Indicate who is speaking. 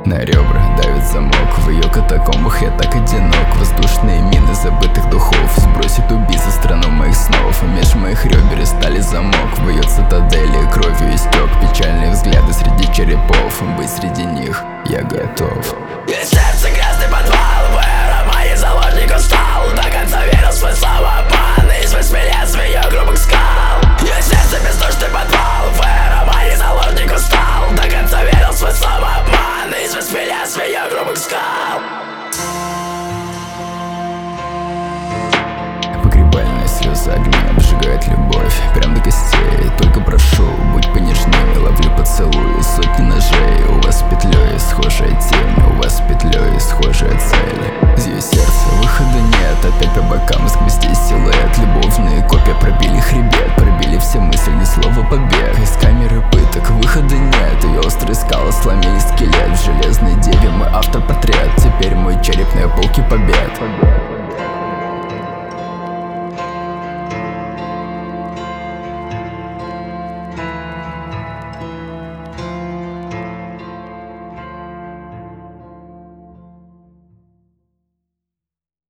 Speaker 1: На ребра давит замок, в ее катакомбах я так одинок. Воздушные мины забытых духов сбросит убийца страну моих снов. Меж моих ребер стали замок, в ее цитадели кровью истек. Печальные взгляды среди черепов, быть среди них я готов.